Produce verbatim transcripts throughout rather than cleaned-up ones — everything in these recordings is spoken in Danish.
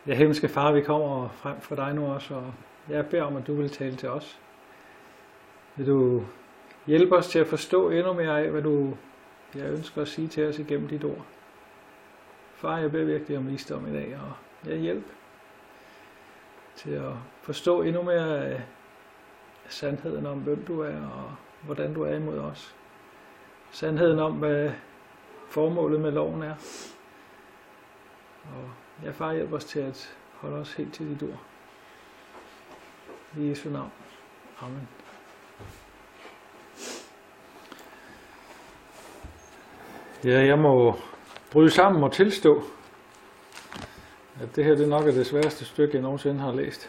Ja, himmelske far, vi kommer frem for dig nu også, og jeg beder om, at du vil tale til os. Vil du hjælpe os til at forstå endnu mere af, hvad du jeg ønsker at sige til os igennem dit ord. Far, jeg beder virkelig om visdom i dag, og jeg hjælp til at forstå endnu mere af sandheden om, hvem du er, og hvordan du er imod os. Sandheden om, hvad formålet med loven er. Og ja, far, hjælp os til at holde os helt til dit ord. I Jesu navn. Amen. Ja, jeg må bryde sammen og tilstå, at det her det nok er det sværeste stykke, jeg nogensinde har læst.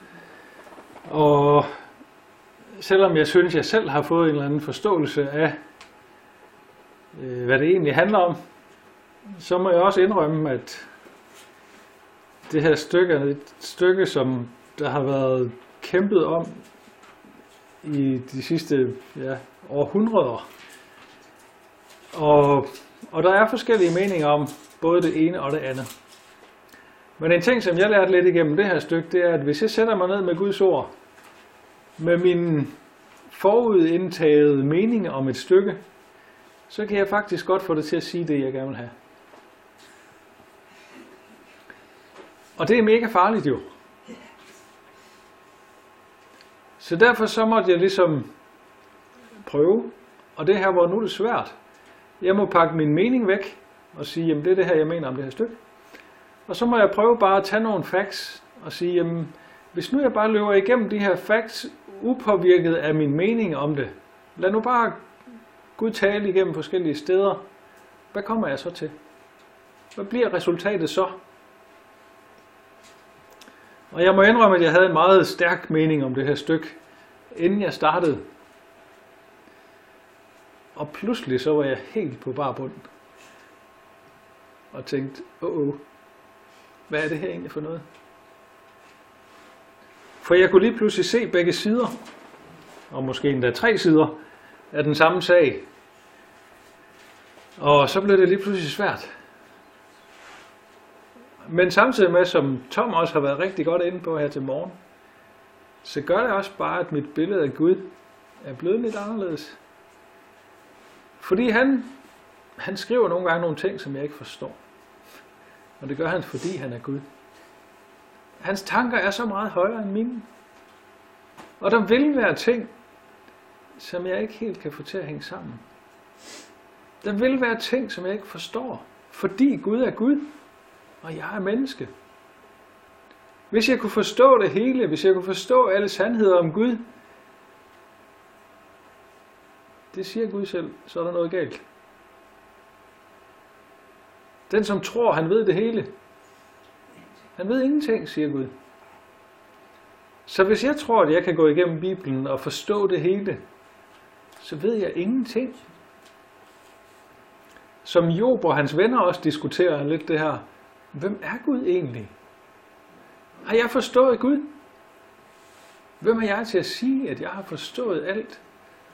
Og selvom jeg synes, jeg selv har fået en eller anden forståelse af, øh, hvad det egentlig handler om, så må jeg også indrømme, at det her stykke er et stykke, som der har været kæmpet om i de sidste ja, århundreder. Og, og der er forskellige meninger om både det ene og det andet. Men en ting, som jeg lærte lidt igennem det her stykke, det er, at hvis jeg sætter mig ned med Guds ord, med min forudindtagede mening om et stykke, så kan jeg faktisk godt få det til at sige det, jeg gerne vil have. Og det er mega farligt jo. Så derfor så måtte jeg ligesom prøve, og det her, hvor nu er det svært. Jeg må pakke min mening væk og sige, jamen det er det her, jeg mener om det her stykke. Og så må jeg prøve bare at tage nogle facts og sige, jamen hvis nu jeg bare løber igennem de her facts, upåvirket af min mening om det, lad nu bare Gud tale igennem forskellige steder, hvad kommer jeg så til? Hvad bliver resultatet så? Og jeg må indrømme, at jeg havde en meget stærk mening om det her stykke, inden jeg startede. Og pludselig så var jeg helt på bar bund. Og tænkte, åh, oh, oh, hvad er det her egentlig for noget? For jeg kunne lige pludselig se begge sider, og måske endda tre sider, af den samme sag. Og så blev det lige pludselig svært. Men samtidig med, som Tom også har været rigtig godt inde på her til morgen, så gør det også bare, at mit billede af Gud er blevet lidt anderledes. Fordi han, han skriver nogle gange nogle ting, som jeg ikke forstår. Og det gør han, fordi han er Gud. Hans tanker er så meget højere end mine. Og der vil være ting, som jeg ikke helt kan få til at hænge sammen. Der vil være ting, som jeg ikke forstår, fordi Gud er Gud, og jeg er menneske. Hvis jeg kunne forstå det hele, hvis jeg kunne forstå alle sandheder om Gud, det siger Gud selv, så er der noget galt. Den, som tror, han ved det hele, han ved ingenting, siger Gud. Så hvis jeg tror, at jeg kan gå igennem Bibelen og forstå det hele, så ved jeg ingenting. Som Job og hans venner også diskuterer lidt det her. Hvem er Gud egentlig? Har jeg forstået Gud? Hvem er jeg til at sige, at jeg har forstået alt?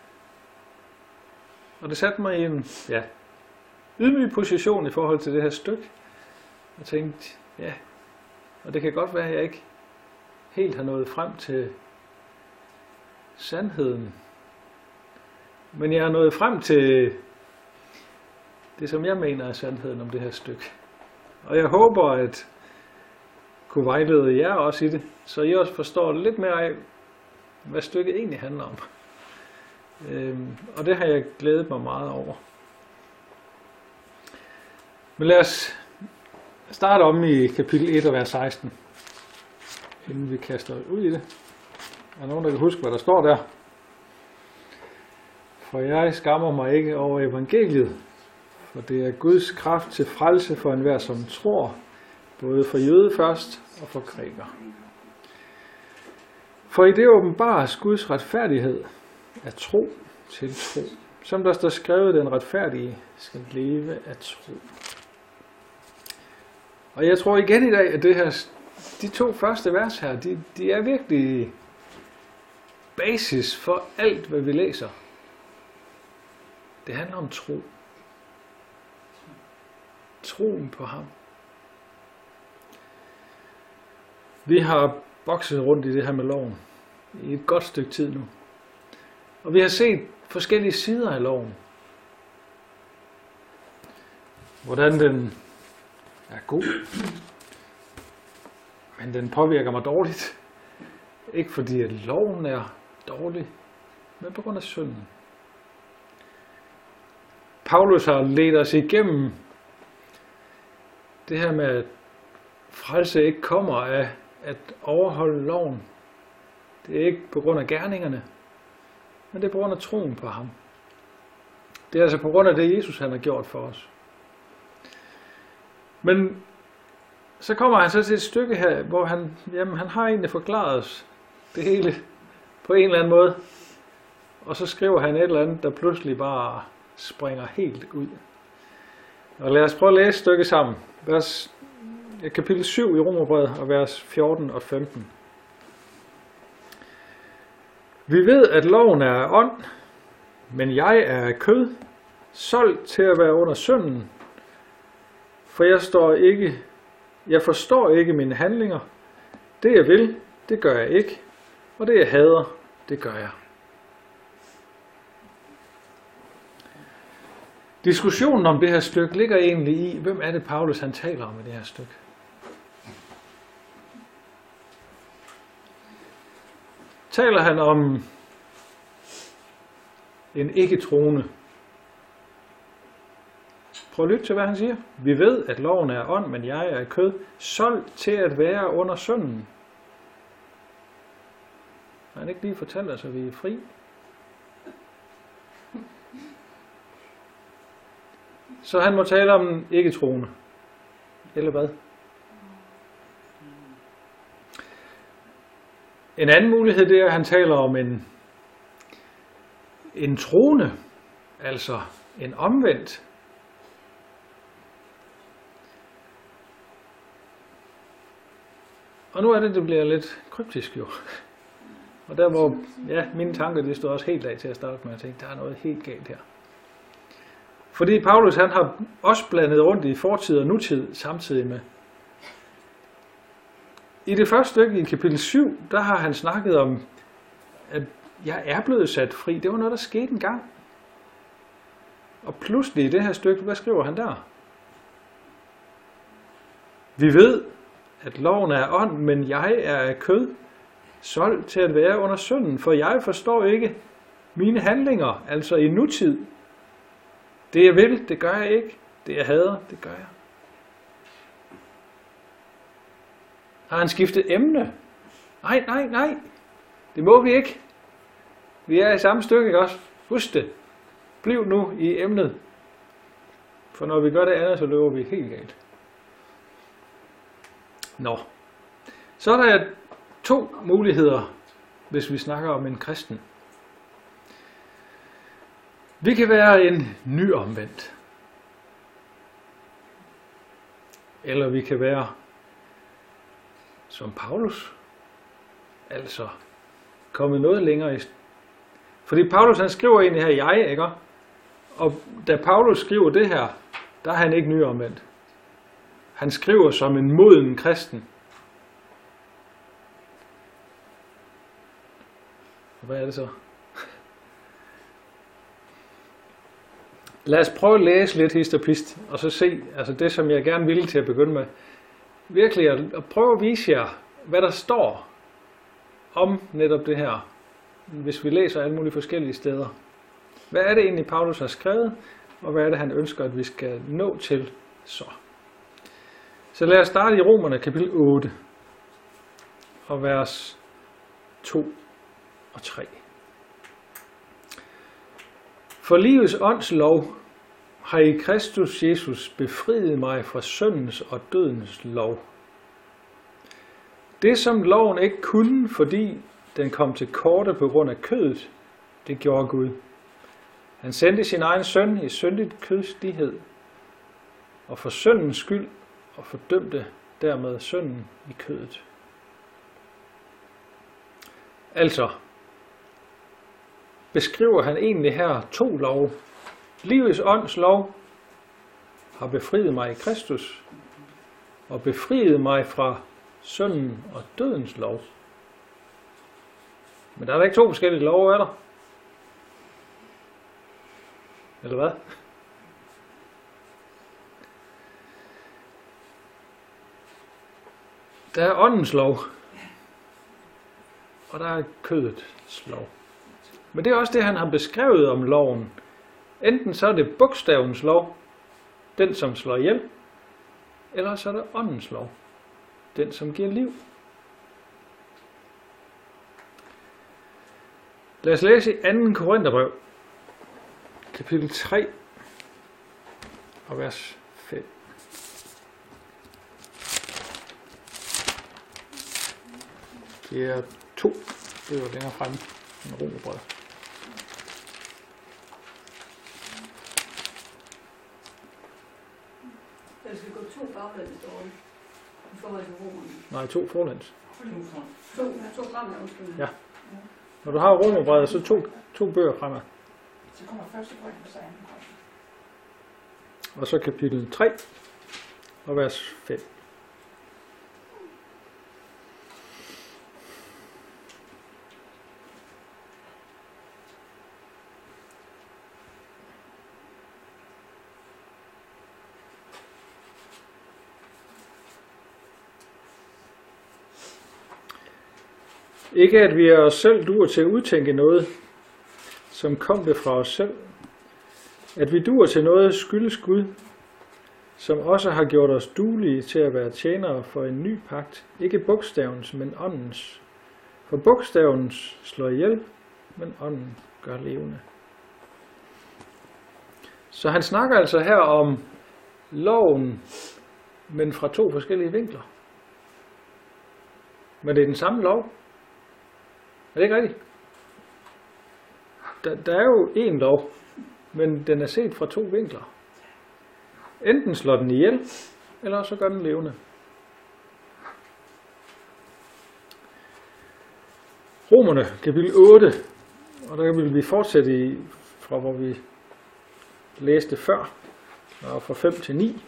Og det satte mig i en ja, ydmyg position i forhold til det her stykke. Og tænkte, ja, og det kan godt være, at jeg ikke helt har nået frem til sandheden. Men jeg er nået frem til det, som jeg mener er sandheden om det her stykke. Og jeg håber, at kunne vejlede jer også i det, så I også forstår lidt mere af, hvad stykket egentlig handler om. Øhm, og det har jeg glædet mig meget over. Men lad os starte om i kapitel et og vers seksten, inden vi kaster ud i det. Er der nogen, der kan huske, hvad der står der? For jeg skammer mig ikke over evangeliet, for det er Guds kraft til frelse for enhver, som tror, både for jøde først og for græker. For i det åbenbares Guds retfærdighed af tro til tro. Som der står skrevet, den retfærdige skal leve af tro. Og jeg tror igen i dag, at det her, de to første vers her, de, de er virkelig basis for alt, hvad vi læser. Det handler om tro. Troen på ham. Vi har bokset rundt i det her med loven i et godt stykke tid nu. Og vi har set forskellige sider af loven. Hvordan den er god, men den påvirker mig dårligt. Ikke fordi at loven er dårlig, men på grund af synden. Paulus har ledt os igennem det her med, at frelse ikke kommer af at overholde loven. Det er ikke på grund af gerningerne, men det er på grund af troen på ham. Det er altså på grund af det, Jesus han har gjort for os. Men så kommer han så til et stykke her, hvor han, jamen, han har egentlig forklaret os det hele på en eller anden måde. Og så skriver han et eller andet, der pludselig bare springer helt ud. Og lad os prøve at læse stykket sammen. Vers, kapitel syv i Romerbrevet og vers fjorten og femten. Vi ved, at loven er af ånd, men jeg er af kød, solgt til at være under synden. For jeg står ikke, jeg forstår ikke mine handlinger. Det jeg vil, det gør jeg ikke. Og det jeg hader, det gør jeg. Diskussionen om det her stykke ligger egentlig i, hvem er det Paulus han taler om i det her stykke. Taler han om en ikke-troende? Prøv at lytte til, hvad han siger. Vi ved, at loven er ånd, men jeg er kød, solgt til at være under synden. Har han ikke lige fortalt os, at vi er fri? Så han må tale om ikke-troende. Eller hvad? En anden mulighed, det er, at han taler om en, en troende, altså en omvendt. Og nu er det, det bliver lidt kryptisk jo. Og der hvor, ja, mine tanker, de stod også helt af til at starte med at tænke, der er noget helt galt her. Fordi Paulus, han har også blandet rundt i fortid og nutid samtidig med. I det første stykke i kapitel syv, der har han snakket om, at jeg er blevet sat fri. Det var noget, der skete en gang. Og pludselig i det her stykke, hvad skriver han der? Vi ved, at loven er ånd, men jeg er af kød, solgt til at være under synden, for jeg forstår ikke mine handlinger, altså i nutid. Det jeg vil, det gør jeg ikke. Det jeg hader, det gør jeg. Har han skiftet emne? Nej, nej, nej. Det må vi ikke. Vi er i samme stykke, ikke også? Husk det. Bliv nu i emnet. For når vi gør det andet, så løber vi helt galt. Nå. Så er der to muligheder, hvis vi snakker om en kristen. Vi kan være en ny omvendt. Eller vi kan være som Paulus. Altså kommet noget længere i. Fordi Paulus han skriver egentlig her jeg, ikke? Og da Paulus skriver det her, der er han ikke ny omvendt. Han skriver som en moden kristen. Hvad er det så? Lad os prøve at læse lidt hist og pist, og så se, altså det som jeg gerne ville til at begynde med, virkelig at, at prøve at vise jer, hvad der står om netop det her, hvis vi læser alle mulige forskellige steder. Hvad er det egentlig, Paulus har skrevet, og hvad er det, han ønsker, at vi skal nå til så? Så lad os starte i Romerne kapitel otte, og vers to og tre. For livets ånds lov har i Kristus Jesus befriet mig fra syndens og dødens lov. Det som loven ikke kunne, fordi den kom til korte på grund af kødet, det gjorde Gud. Han sendte sin egen søn i syndigt kødslighed, og for syndens skyld, og fordømte dermed synden i kødet. Altså beskriver han egentlig her to love. Livets ånds lov har befriet mig i Kristus, og befriet mig fra synden og dødens lov. Men der er der ikke to forskellige love, er der? Eller hvad? Der er åndens lov, og der er kødets lov. Men det er også det, han har beskrevet om loven. Enten så er det bogstavens lov, den som slår ihjel, eller så er det åndens lov, den som giver liv. Lad os læse i anden Korintherbrev, kapitel tre, og vers fem. Det er to bøger længere fremme end Romerbrevet. Der skal gå to baglæns dårligt i forhold til romerne. Nej, to forlæns. To, to fremad, undskyld. Ja. Når du har Romerbrevet, så to, to bøger fremad. Så kommer første Korinther, så anden Korinther. Og så kapitel tre og vers fem. Ikke at vi er os selv duer til at udtænke noget, som kom det fra os selv. At vi duer til noget skyldes Gud, som også har gjort os duelige til at være tjenere for en ny pagt. Ikke bogstavens, men åndens. For bogstavens slår ihjel, men ånden gør levende. Så han snakker altså her om loven, men fra to forskellige vinkler. Men det er den samme lov. Er det ikke rigtigt? Der, der er jo én lov, men den er set fra to vinkler. Enten slår den ihjel, eller så gør den levende. Romerne, kapitel otte, og der vil vi fortsætte i, fra hvor vi læste før, og fra fem til ni.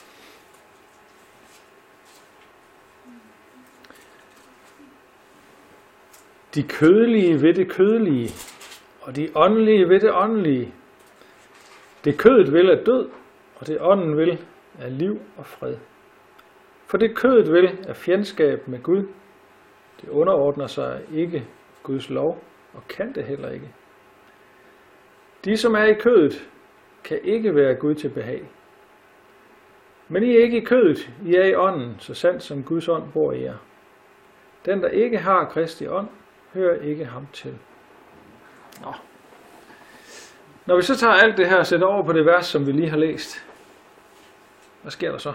De kødelige ved det kødelige, og de åndelige ved det åndelige. Det kødet vil er død, og det ånden vil er liv og fred. For det kødet vil er fjendskab med Gud. Det underordner sig ikke Guds lov, og kan det heller ikke. De, som er i kødet, kan ikke være Gud til behag. Men I er ikke i kødet, I er i ånden, så sandt som Guds ånd bor i jer. Den, der ikke har Kristi ånd, hører ikke ham til. Nå. Når vi så tager alt det her og sætter over på det vers, som vi lige har læst, hvad sker der så?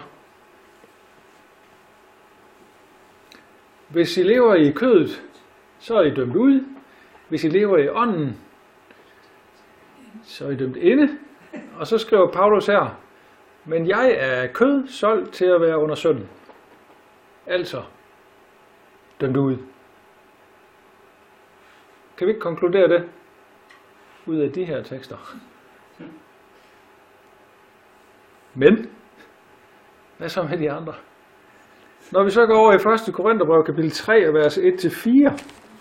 Hvis I lever i kødet, så er I dømt ud. Hvis I lever i ånden, så er I dømt inde. Og så skriver Paulus her, men jeg er kød solgt til at være under synden. Altså, dømt ud. Kan vi ikke konkludere det ud af de her tekster? Men, hvad så med de andre? Når vi så går over i første Korintherbrev, kapitel tre, vers et til fire,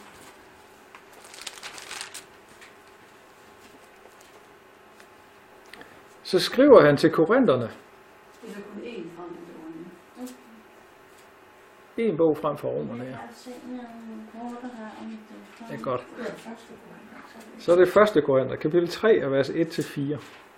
så skriver han til korinterne. Det er kun én frem til romerne. En bog frem for romerne, ja. Det er godt. Så er det første Korinther, kapitel tre, vers et til fire.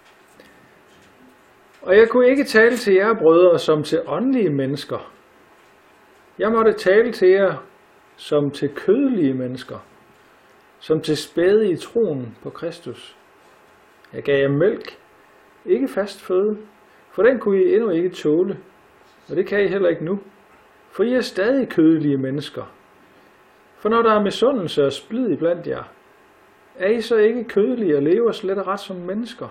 Og jeg kunne ikke tale til jer, brødre, som til åndelige mennesker. Jeg måtte tale til jer som til kødelige mennesker, som til spæde i troen på Kristus. Jeg gav jer mælk, ikke fast føde, for den kunne I endnu ikke tåle, og det kan I heller ikke nu, for I er stadig kødelige mennesker. For når der er misundelse og splid iblandt jer, er I så ikke kødelige og lever slet og ret som mennesker?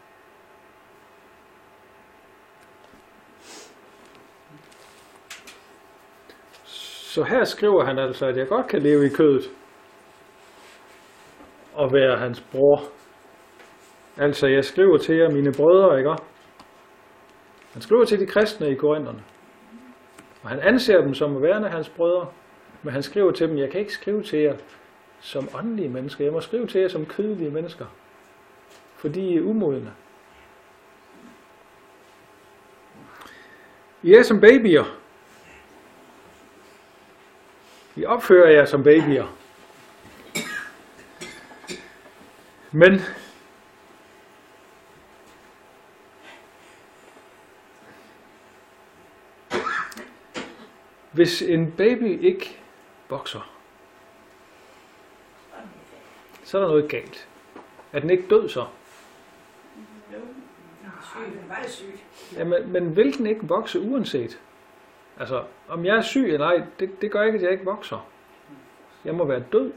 Så her skriver han altså, at jeg godt kan leve i kødet og være hans bror. Altså, jeg skriver til jer, mine brødre, ikke? Han skriver til de kristne i Korintherne. Og han anser dem som værende hans brødre, men han skriver til dem, jeg kan ikke skrive til jer som åndelige mennesker, jeg må skrive til jer som kødelige mennesker, fordi I er umodne. I er som babyer. I opfører jer som babyer. Men hvis en baby ikke vokser, så er der noget galt. Er den ikke død så? Ja, men, men vil den ikke vokse uanset? Altså, om jeg er syg eller ej, det, det gør ikke, at jeg ikke vokser. Jeg må være død.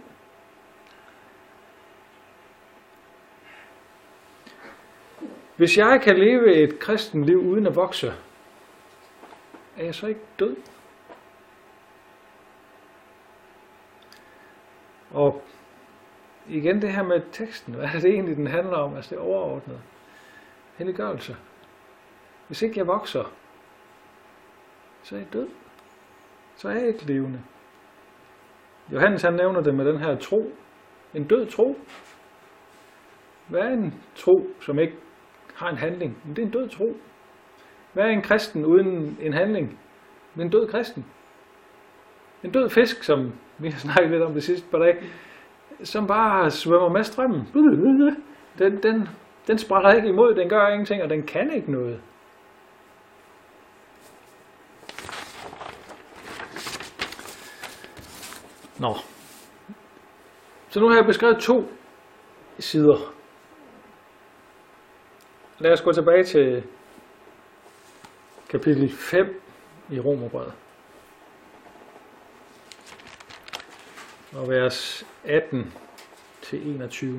Hvis jeg kan leve et kristent liv uden at vokse, er jeg så ikke død? Og igen det her med teksten, hvad er det egentlig, den handler om? Altså det overordnede. Helliggørelse. Hvis ikke jeg vokser, så er jeg død. Så er jeg ikke levende. Johannes han nævner det med den her tro. En død tro. Hvad er en tro, som ikke har en handling? Men det er en død tro. Hvad er en kristen uden en handling? Det er en død kristen. En død fisk, som vi har snakket lidt om det sidste par dage, som bare svømmer med strømmen. Den, den, den sprætter ikke imod, den gør ingenting, og den kan ikke noget. Nå. Så nu har jeg beskrevet to sider. Lad os gå tilbage til kapitel fem i Romerbrevet. Og vers atten til enogtyve.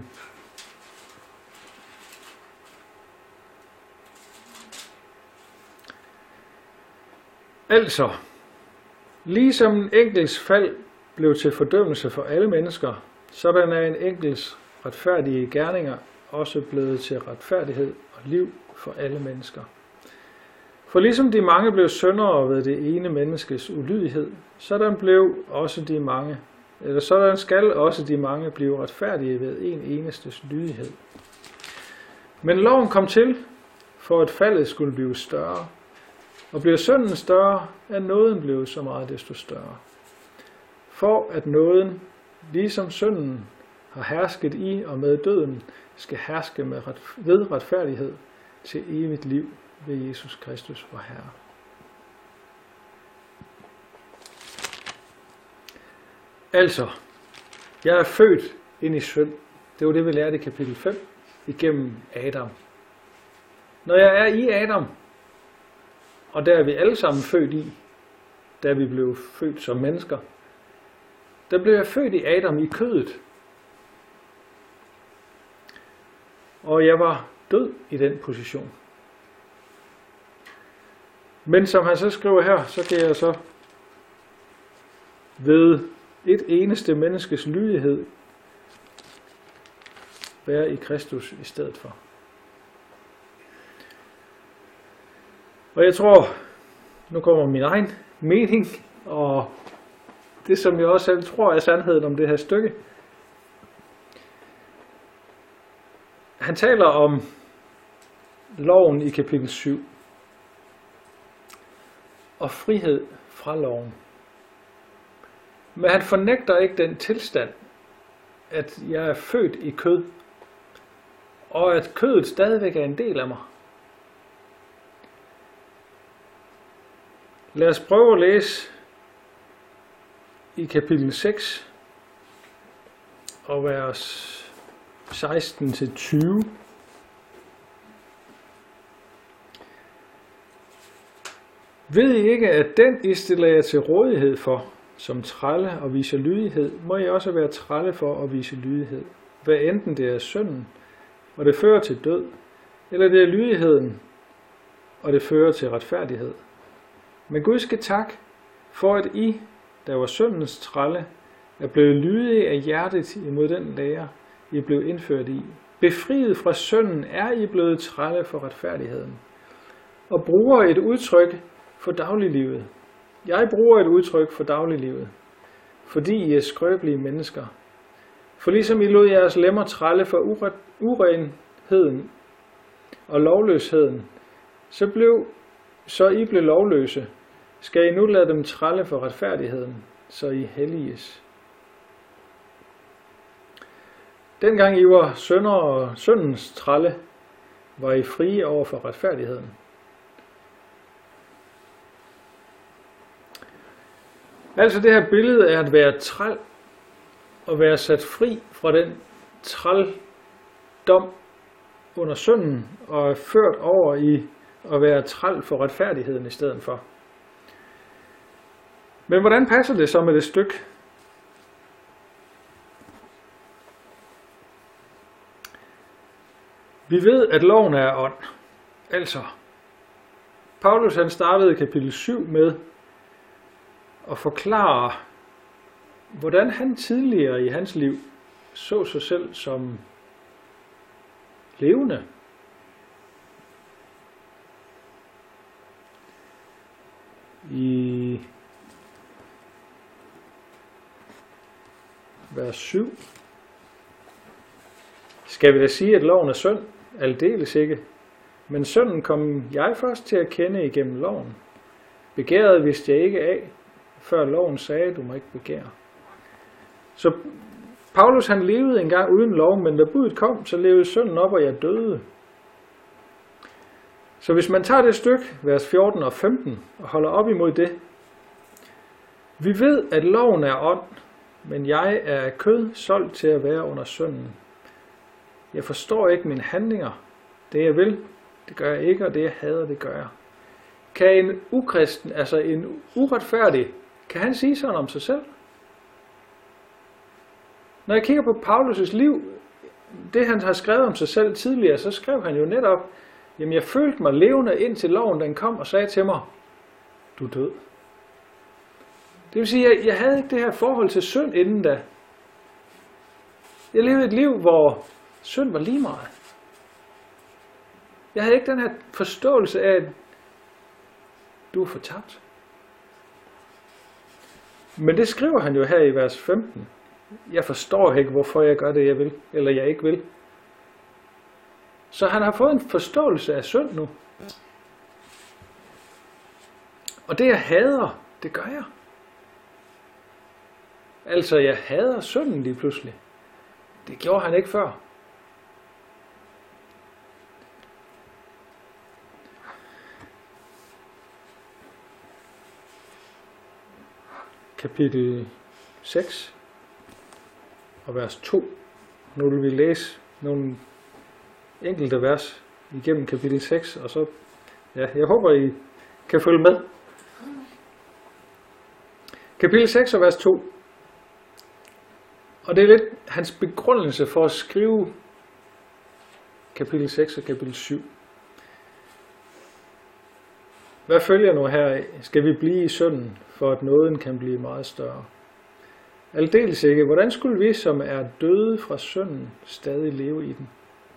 Altså, ligesom en enkels fald blev til fordømmelse for alle mennesker, sådan er en enkels retfærdige gerninger også blevet til retfærdighed og liv for alle mennesker. For ligesom de mange blev syndere ved det ene menneskes ulydighed, sådan blev også de mange, eller sådan skal også de mange blive retfærdige ved en enestes lydighed. Men loven kom til, for at faldet skulle blive større, og bliver synden større, er nåden blevet så meget desto større. For at nåden, ligesom synden, har hersket i og med døden, skal herske med ret, ved retfærdighed til evigt liv ved Jesus Kristus vor Herre. Altså, jeg er født ind i synd. Det var det, vi lærte i kapitel fem, igennem Adam. Når jeg er i Adam, og der er vi alle sammen født i, da vi blev født som mennesker, der blev jeg født i Adam i kødet. Og jeg var død i den position. Men som han så skriver her, så kan jeg så ved et eneste menneskes lydighed være i Kristus i stedet for. Og jeg tror, nu kommer min egen mening, og det som jeg også selv tror er sandheden om det her stykke. Han taler om loven i kapitel syv. Og frihed fra loven. Men han fornægter ikke den tilstand, at jeg er født i kød, og at kødet stadigvæk er en del af mig. Lad os prøve at læse i kapitel seks og vers seksten til tyve. Ved I ikke, at den I stiller jer til rådighed for, som trælle og viser lydighed, må I også være trælle for at vise lydighed. Hvad enten det er synden, og det fører til død, eller det er lydigheden, og det fører til retfærdighed. Men Gud skal tak for, at I, der var syndens trælle, er blevet lydige af hjertet imod den lære, I blev indført i. Befriet fra synden er I blevet trælle for retfærdigheden, og bruger et udtryk for dagliglivet. Jeg bruger et udtryk for dagliglivet, fordi I er skrøbelige mennesker. For ligesom I lod jeres lemmer trælle for ure, urenheden og lovløsheden, så, blev, så I blev lovløse, skal I nu lade dem trælle for retfærdigheden, så I helliges. Dengang I var sønder og syndens trælle, var I frie over for retfærdigheden. Altså det her billede er at være træl og være sat fri fra den trældom under synden og er ført over i at være træl for retfærdigheden i stedet for. Men hvordan passer det så med det stykke? Vi ved, at loven er ånd. Altså, Paulus han startede kapitel syv med at forklare, hvordan han tidligere i hans liv så sig selv som levende. I vers syv skal vi da sige, at loven er synd? Aldeles ikke. Men synden kom jeg først til at kende igennem loven. Begæret vidste jeg ikke af, før loven sagde, du må ikke begære. Så Paulus han levede engang uden lov, men da budet kom, så levede synden op, og jeg døde. Så hvis man tager det stykke, vers fjorten og femten, og holder op imod det. Vi ved, at loven er ånd, men jeg er af kød solgt til at være under synden. Jeg forstår ikke mine handlinger. Det jeg vil, det gør jeg ikke, og det jeg hader, det gør jeg. Kan en ukristen, altså en uretfærdig, kan han sige sådan om sig selv? Når jeg kigger på Paulus' liv, det han har skrevet om sig selv tidligere, så skrev han jo netop, jamen jeg følte mig levende indtil loven den kom og sagde til mig, du er død. Det vil sige, at jeg havde ikke det her forhold til synd inden da. Jeg levede et liv, hvor synd var lige meget. Jeg havde ikke den her forståelse af, at du er fortabt. Men det skriver han jo her i vers femten. Jeg forstår ikke, hvorfor jeg gør det, jeg vil, eller jeg ikke vil. Så han har fået en forståelse af synd nu. Og det jeg hader, det gør jeg. Altså, jeg hader synden lige pludselig. Det gjorde han ikke før. Kapitel seks og vers to. Nu vil vi læse nogle enkelte vers igennem kapitel seks, og så, ja, jeg håber, I kan følge med. Kapitel seks og vers to. Og det er lidt hans begrundelse for at skrive kapitel seks og kapitel syv. Hvad følger nu heraf? Skal vi blive i synden, for at nåden kan blive meget større? Aldeles ikke. Hvordan skulle vi, som er døde fra synden, stadig leve i den?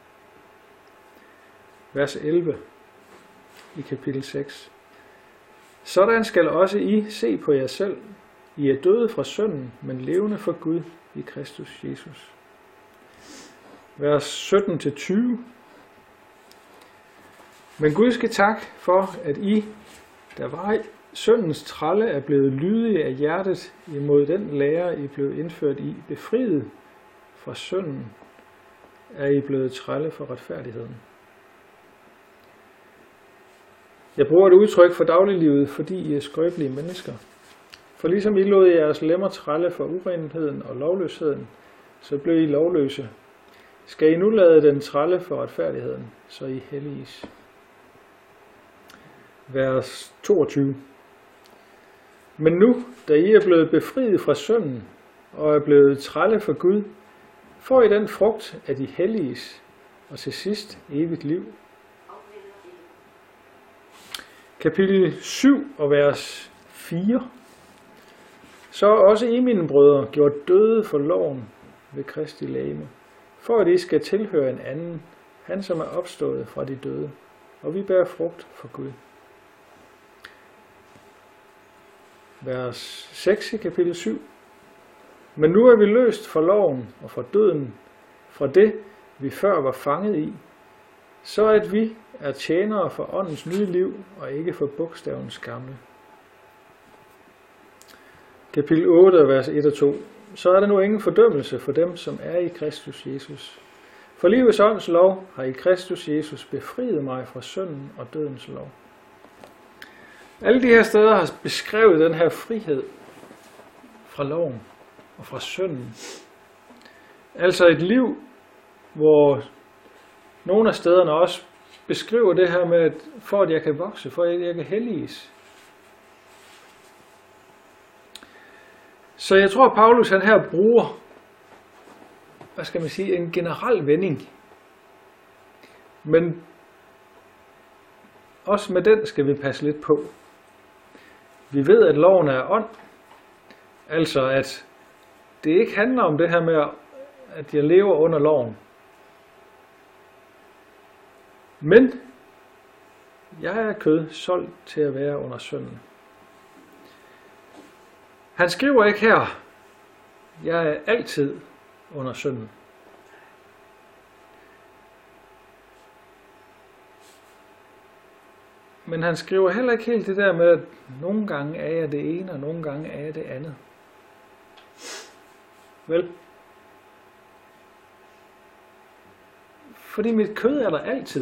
Vers elleve i kapitel seks. Sådan skal også I se på jer selv. I er døde fra synden, men levende for Gud i Kristus Jesus. Vers sytten til tyve. Men Gud skal tak for, at I, der var i syndens trælle, er blevet lydige af hjertet imod den lære, I blev indført i. Befriet fra synden er I blevet trælle for retfærdigheden. Jeg bruger et udtryk for dagliglivet, fordi I er skrøbelige mennesker. For ligesom I lod jeres lemmer trælle for urenheden og lovløsheden, så blev I lovløse. Skal I nu lade den trælle for retfærdigheden, så I helliges. Vers toogtyve. Men nu, da I er blevet befriet fra synden og er blevet trælle for Gud, får I den frugt, at I helliges, og til sidst evigt liv. Kapitel syv og vers fire. Så er også I, mine brødre, gjort døde for loven ved Kristi legeme, for at I skal tilhøre en anden, han som er opstået fra de døde, og vi bærer frugt for Gud. vers seks i kapitel syv. Men nu er vi løst fra loven og fra døden, fra det, vi før var fanget i, så at vi er tjenere for åndens nye liv og ikke for bogstavens gamle. Kapitel otte, vers et og to. Så er der nu ingen fordømmelse for dem, som er i Kristus Jesus. For livets ånds lov har i Kristus Jesus befriet mig fra synden og dødens lov. Alle de her steder har beskrevet den her frihed fra loven og fra synden. Altså et liv, hvor nogle af stederne også beskriver det her med, at for at jeg kan vokse, for at jeg kan helliges. Så jeg tror, at Paulus han her bruger, hvad skal man sige, en generel vending. Men også med den skal vi passe lidt på. Vi ved, at loven er ånd. Altså, at det ikke handler om det her med, at jeg lever under loven. Men jeg er kød solgt til at være under synden. Han skriver ikke her, jeg er altid under synden. Men han skriver heller ikke helt det der med, at nogle gange er jeg det ene, og nogle gange er jeg det andet. Vel? Fordi mit kød er der altid.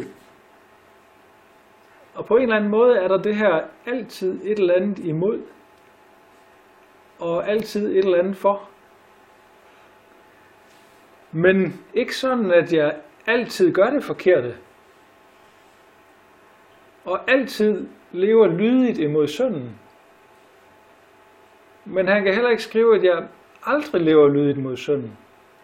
Og på en eller anden måde er der det her altid et eller andet imod, og altid et eller andet for. Men ikke sådan, at jeg altid gør det forkerte, og altid lever lydigt imod synden. Men han kan heller ikke skrive, at jeg aldrig lever lydigt mod synden.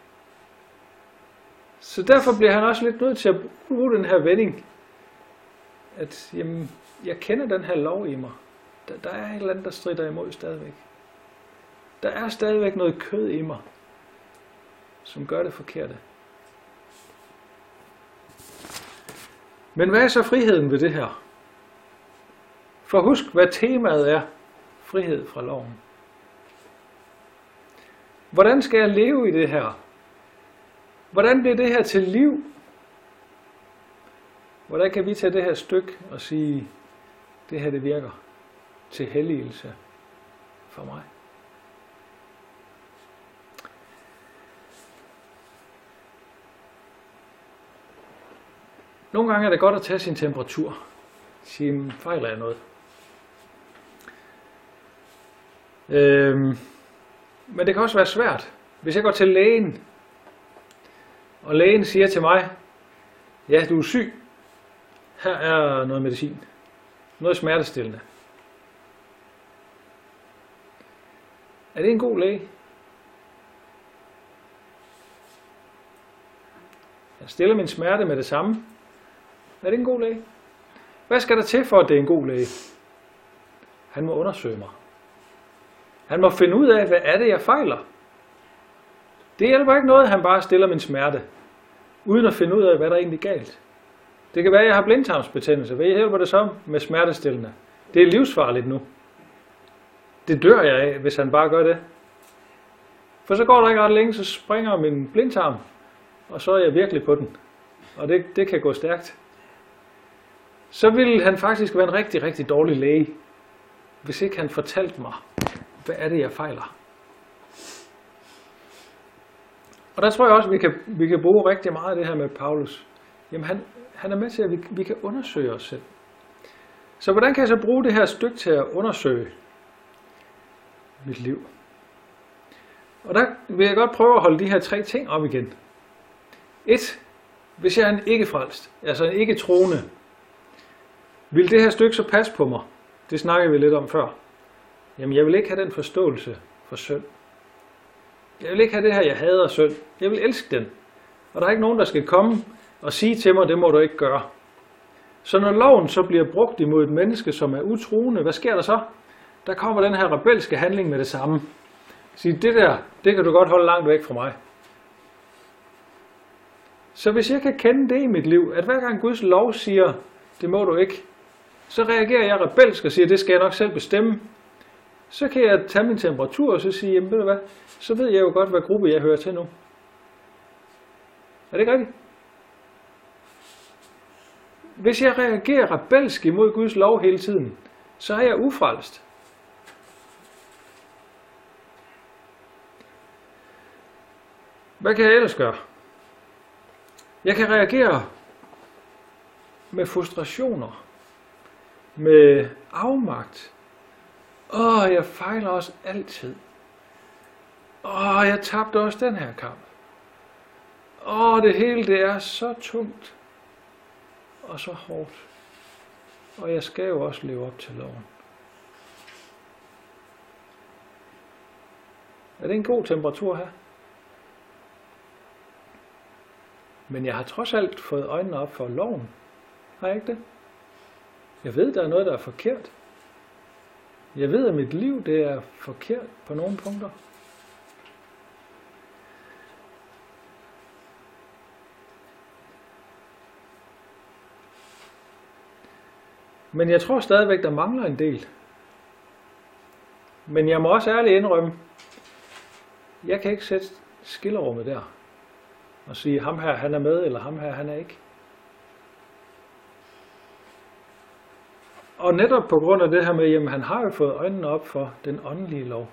Så derfor bliver han også lidt nødt til at bruge den her vending, at jamen, jeg kender den her lov i mig. Der, der er et eller andet, der strider imod stadigvæk. Der er stadigvæk noget kød i mig, som gør det forkerte. Men hvad er så friheden ved det her? For husk, hvad temaet er. Frihed fra loven. Hvordan skal jeg leve i det her? Hvordan bliver det her til liv? Hvordan kan vi tage det her stykke og sige, det her det virker til helligelse for mig? Nogle gange er det godt at tage sin temperatur. Sige, fejler jeg noget? Øhm, men det kan også være svært. Hvis jeg går til lægen, og lægen siger til mig, ja, du er syg. Her er noget medicin. Noget smertestillende. Er det en god læge? Jeg stiller min smerte med det samme. Er det en god læge? Hvad skal der til for, at det er en god læge? Han må undersøge mig. Han må finde ud af, hvad er det, jeg fejler. Det hjælper ikke noget, at han bare stiller min smerte, uden at finde ud af, hvad der er egentlig galt. Det kan være, at jeg har blindtarmsbetændelse. Hvad hjælper det så med smertestillende? Det er livsfarligt nu. Det dør jeg af, hvis han bare gør det. For så går der ikke ret længe, så springer min blindtarm, og så er jeg virkelig på den. Og det, det kan gå stærkt. Så ville han faktisk være en rigtig, rigtig dårlig læge, hvis ikke han fortalte mig, hvad er det, jeg fejler. Og der tror jeg også, at vi kan, vi kan bruge rigtig meget af det her med Paulus. Jamen han, han er med til, at vi, vi kan undersøge os selv. Så hvordan kan jeg så bruge det her stykke til at undersøge mit liv? Og der vil jeg godt prøve at holde de her tre ting op igen. Et, hvis jeg er en ikke-frelst, altså en ikke-troende, vil det her stykke så passe på mig? Det snakkede vi lidt om før. Jamen, jeg vil ikke have den forståelse for synd. Jeg vil ikke have det her, jeg hader synd. Jeg vil elske den. Og der er ikke nogen, der skal komme og sige til mig, det må du ikke gøre. Så når loven så bliver brugt imod et menneske, som er utroende, hvad sker der så? Der kommer den her rebelske handling med det samme. Sige, det der, det kan du godt holde langt væk fra mig. Så hvis jeg kan kende det i mit liv, at hver gang Guds lov siger, det må du ikke, så reagerer jeg rebelsk og siger, det skal jeg nok selv bestemme. så kan jeg tage min temperatur og så sige, jamen ved du hvad, så ved jeg jo godt, hvad gruppe jeg hører til nu. Er det ikke rigtigt? Hvis jeg reagerer rebelsk imod Guds lov hele tiden, så er jeg ufrelst. Hvad kan jeg ellers gøre? Jeg kan reagere med frustrationer, med afmagt. Åh, jeg fejler også altid. Åh, jeg tabte også den her kamp. Åh, det hele det er så tungt og så hårdt. Og jeg skal jo også leve op til loven. Er det en god temperatur her? Men jeg har trods alt fået øjnene op for loven. Har jeg ikke det? Jeg ved, der er noget, der er forkert. Jeg ved, at mit liv det er forkert på nogle punkter. Men jeg tror stadigvæk, der mangler en del. Men jeg må også ærligt indrømme, jeg kan ikke sætte skillerummet der og sige, ham her han er med, eller ham her han er ikke. Og netop på grund af det her med, jamen han har jo fået øjnene op for den åndelige lov.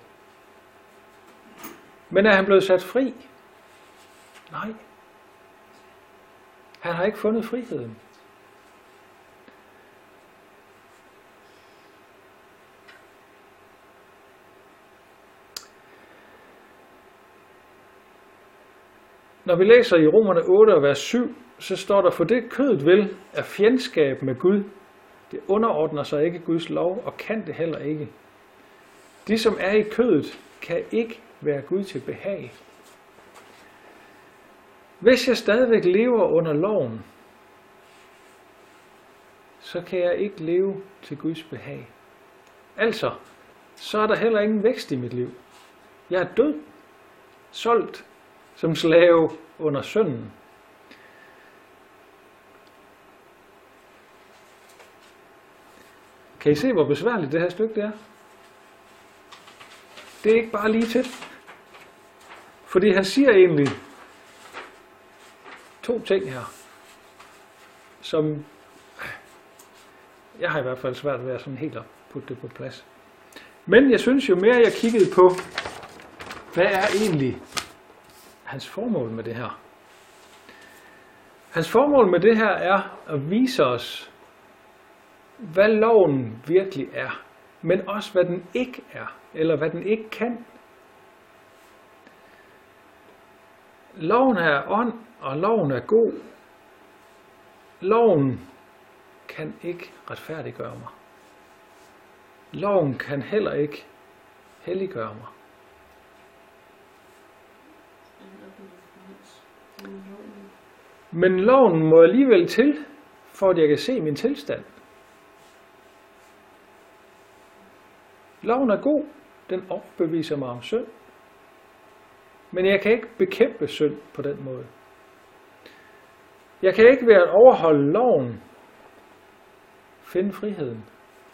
Men er han blevet sat fri? Nej. Han har ikke fundet friheden. Når vi læser i Romerne otte, vers syv, så står der, for det kødet vil er fjendskab med Gud. Det underordner sig ikke Guds lov, og kan det heller ikke. De, som er i kødet, kan ikke være Gud til behag. Hvis jeg stadigvæk lever under loven, så kan jeg ikke leve til Guds behag. Altså, så er der heller ingen vækst i mit liv. Jeg er død, solgt som slave under synden. Kan I se, hvor besværligt det her stykke det er? Det er ikke bare lige til. Fordi han siger egentlig to ting her, som jeg har i hvert fald svært ved at sådan helt at putte det på plads. Men jeg synes jo mere jeg kiggede på, hvad er egentlig hans formål med det her? Hans formål med det her er at vise os, hvad loven virkelig er, men også hvad den ikke er, eller hvad den ikke kan. Loven er ånd, og loven er god. Loven kan ikke retfærdiggøre mig. Loven kan heller ikke helliggøre mig. Men loven må alligevel til, for at jeg kan se min tilstand. Loven er god, den overbeviser mig om synd. Men jeg kan ikke bekæmpe synd på den måde. Jeg kan ikke ved at overholde loven finde friheden.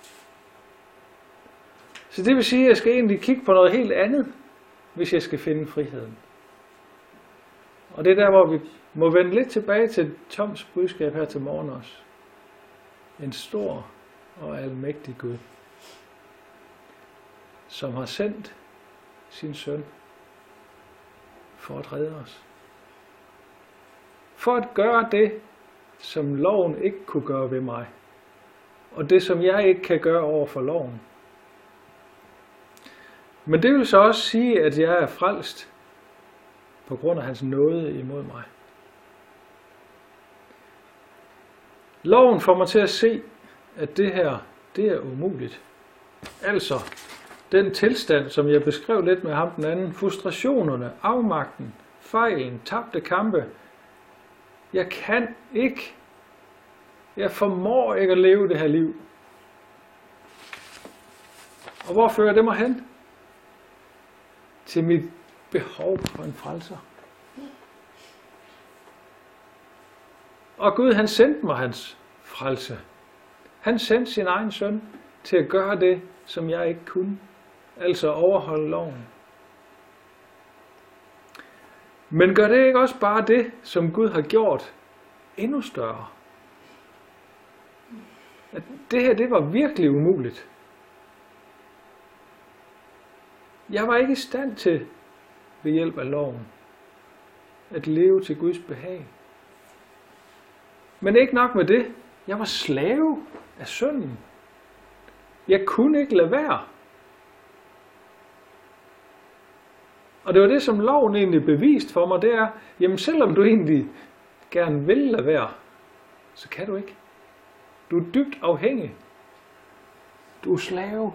Så det vil sige, at jeg skal egentlig kigge på noget helt andet, hvis jeg skal finde friheden. Og det er der, hvor vi må vende lidt tilbage til Toms budskab her til morgen også. En stor og almægtig Gud, som har sendt sin søn for at redde os. For at gøre det, som loven ikke kunne gøre ved mig. Og det, som jeg ikke kan gøre over for loven. Men det vil så også sige, at jeg er frelst på grund af hans nåde imod mig. Loven får mig til at se, at det her, det er umuligt. Altså, den tilstand, som jeg beskrev lidt med ham den anden, frustrationerne, afmagten, fejlen, tabte kampe. Jeg kan ikke. Jeg formår ikke at leve det her liv. Og hvor fører det mig hen? Til mit behov for en frelser. Og Gud, han sendte mig hans frelse. Han sendte sin egen søn til at gøre det, som jeg ikke kunne. altså overholde loven. Men gør det ikke også bare det, som Gud har gjort, endnu større? At det her, det var virkelig umuligt. Jeg var ikke i stand til, ved hjælp af loven, at leve til Guds behag. Men ikke nok med det. Jeg var slave af synden. Jeg kunne ikke lade være. Og det var det, som loven egentlig beviste for mig, det er, jamen selvom du egentlig gerne vil lade være, så kan du ikke. Du er dybt afhængig. Du er slave.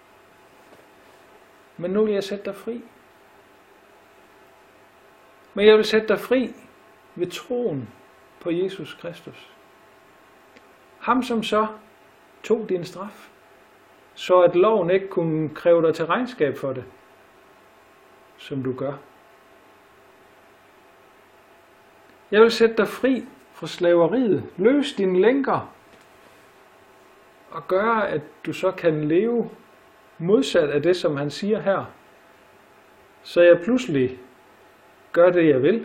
Men nu vil jeg sætte dig fri. Men jeg vil sætte dig fri ved troen på Jesus Kristus. Ham som så tog din straf, så at loven ikke kunne kræve dig til regnskab for det, som du gør. Jeg vil sætte dig fri fra slaveriet, løse dine lænker, og gøre, at du så kan leve modsat af det, som han siger her. Så jeg pludselig gør det, jeg vil,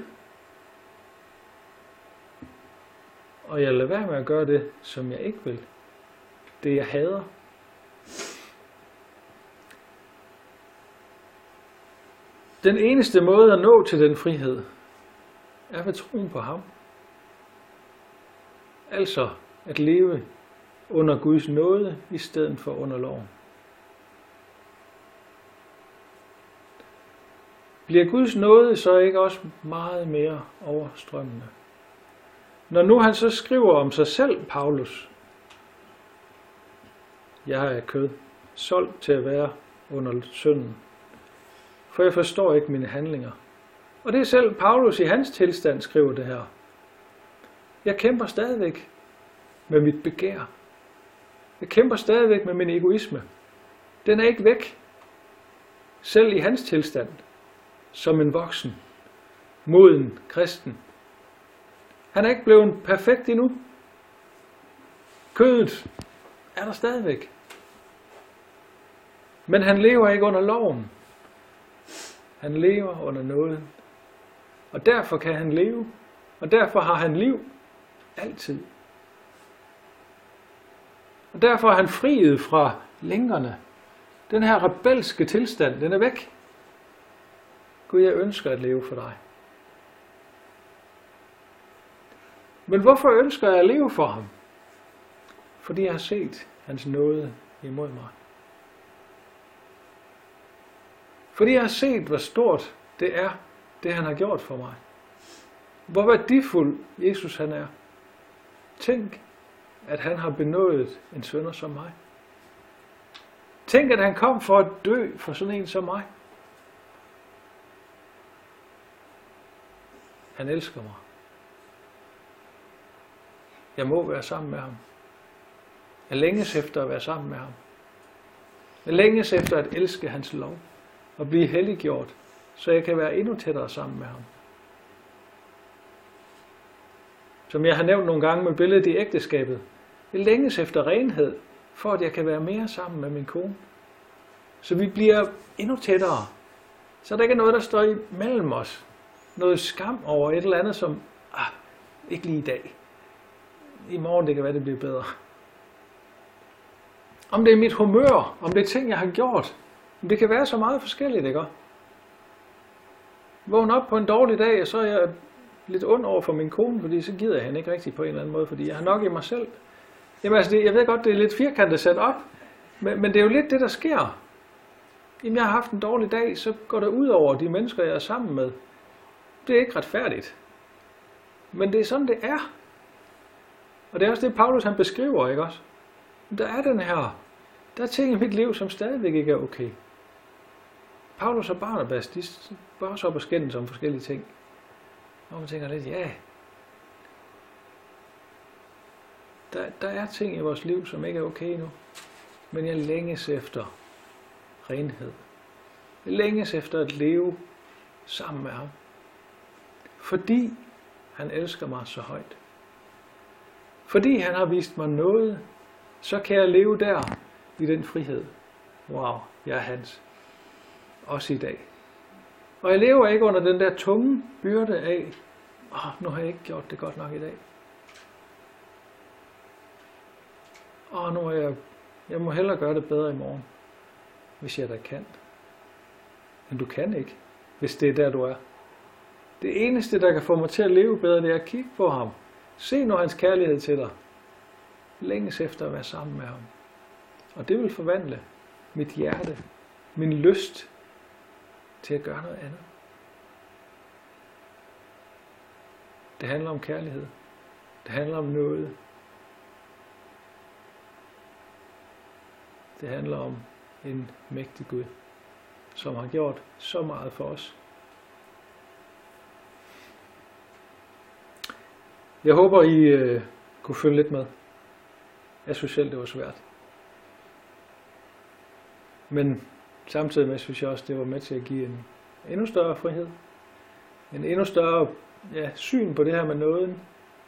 og jeg lader være med at gøre det, som jeg ikke vil. Det, jeg hader. Den eneste måde at nå til den frihed, er ved troen på ham. Altså at leve under Guds nåde, i stedet for under loven. Bliver Guds nåde så ikke også meget mere overstrømmende? Når nu han så skriver om sig selv, Paulus, jeg er kød, solgt til at være under synden, for jeg forstår ikke mine handlinger. Og det er selv Paulus i hans tilstand skriver det her. Jeg kæmper stadigvæk med mit begær. Jeg kæmper stadigvæk med min egoisme. Den er ikke væk, selv i hans tilstand, som en voksen, moden kristen. Han er ikke blevet perfekt endnu. Kødet er der stadigvæk. Men han lever ikke under loven. Han lever under nåden. Og derfor kan han leve. Og derfor har han liv altid. Og derfor er han friet fra længerne. Den her rebelske tilstand, den er væk. Gud, jeg ønsker at leve for dig. Men hvorfor ønsker jeg at leve for ham? Fordi jeg har set hans nåde imod mig. Fordi jeg har set, hvor stort det er, det han har gjort for mig. Hvor værdifuld Jesus han er. Tænk, at han har benådet en synder som mig. Tænk, at han kom for at dø for sådan en som mig. Han elsker mig. Jeg må være sammen med ham. Jeg længes efter at være sammen med ham. Jeg længes efter at elske hans lov og blive helliggjort, så jeg kan være endnu tættere sammen med ham. Som jeg har nævnt nogle gange med billedet i ægteskabet. Jeg længes efter renhed, for at jeg kan være mere sammen med min kone. Så vi bliver endnu tættere. Så der ikke er noget, der står imellem os. Noget skam over et eller andet, som, ah, ikke lige i dag. I morgen, det kan være, det bliver bedre. Om det er mit humør, om det er ting, jeg har gjort. Det kan være så meget forskelligt, ikke? Vågn op på en dårlig dag, og så er jeg lidt ond over for min kone, fordi så gider jeg hende ikke rigtigt på en eller anden måde, fordi jeg har nok i mig selv. Jamen altså, det, jeg ved godt, det er lidt firkantet sat op, men, men det er jo lidt det, der sker. Jamen, jeg har haft en dårlig dag, så går det ud over de mennesker, jeg er sammen med. Det er ikke retfærdigt. Men det er sådan, det er. Og det er også det, Paulus han beskriver, ikke også? Der er den her, der er ting i mit liv, som stadigvæk ikke er okay. Paulus og Barnabas, de var også op og skændes om forskellige ting. Og man tænker lidt, ja, der, der er ting i vores liv, som ikke er okay nu. Men jeg længes efter renhed. Jeg længes efter at leve sammen med ham. Fordi han elsker mig så højt. Fordi han har vist mig noget, så kan jeg leve der i den frihed. Wow, jeg er hans. Også i dag. Og jeg lever ikke under den der tunge byrde af, åh, oh, nu har jeg ikke gjort det godt nok i dag. Åh, oh, nu er jeg, jeg må hellere gøre det bedre i morgen, hvis jeg da kan. Men du kan ikke, hvis det er der, du er. Det eneste, der kan få mig til at leve bedre, det er at kigge på ham. Se nu hans kærlighed til dig. Længes efter at være sammen med ham. Og det vil forvandle mit hjerte, min lyst til at gøre noget andet. Det handler om kærlighed. Det handler om noget. Det handler om en mægtig Gud, som har gjort så meget for os. Jeg håber, I øh, kunne følge lidt med. Jeg synes selv, det var svært. Men samtidig med, synes jeg også, det var med til at give en endnu større frihed. En endnu større ja, syn på det her med nåden.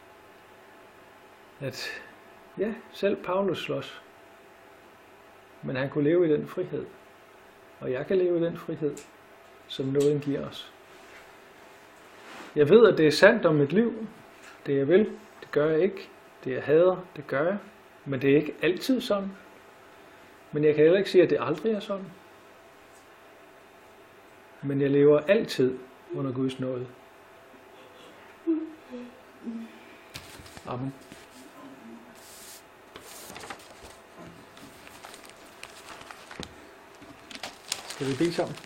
At ja, selv Paulus slås. Men han kunne leve i den frihed. Og jeg kan leve i den frihed, som nåden giver os. Jeg ved, at det er sandt om mit liv. Det jeg vil, det gør jeg ikke. Det jeg hader, det gør jeg. Men det er ikke altid sådan. Men jeg kan heller ikke sige, at det aldrig er sådan. Men jeg lever altid under Guds nåde. Amen. Skal vi bede sammen?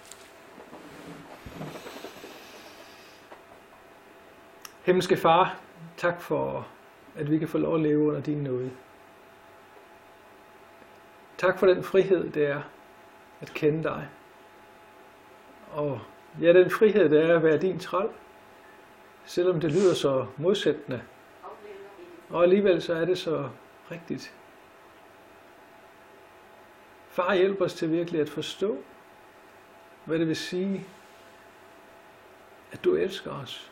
Himmelske Far, tak for, at vi kan få lov at leve under din nåde. Tak for den frihed, det er at kende dig. Og ja, den frihed, det er at være din træl, selvom det lyder så modsættende. Og alligevel så er det så rigtigt. Far, hjælp os til virkelig at forstå, hvad det vil sige, at du elsker os.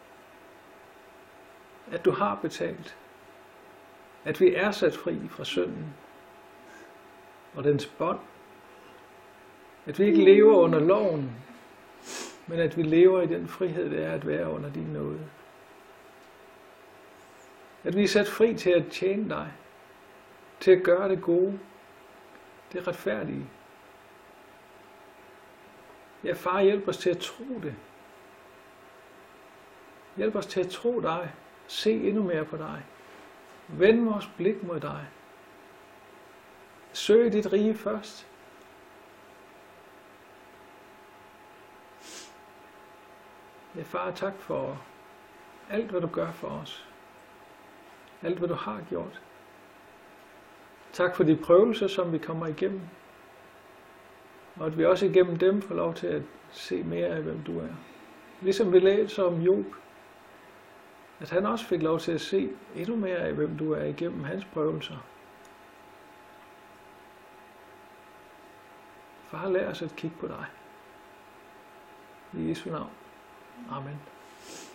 At du har betalt. At vi er sat fri fra synden og dens bånd. At vi ikke lever under loven, men at vi lever i den frihed, det er at være under din nåde. At vi er sat fri til at tjene dig, til at gøre det gode, det retfærdige. Ja, far, hjælp os til at tro det. Hjælp os til at tro dig, se endnu mere på dig. Vend vores blik mod dig. Søg dit rige først. Ja, far, tak for alt, hvad du gør for os. Alt, hvad du har gjort. Tak for de prøvelser, som vi kommer igennem. Og at vi også igennem dem får lov til at se mere af, hvem du er. Ligesom vi læser om Job. At han også fik lov til at se endnu mere af, hvem du er igennem hans prøvelser. Far, lær os at kigge på dig. I Jesu navn. Amen.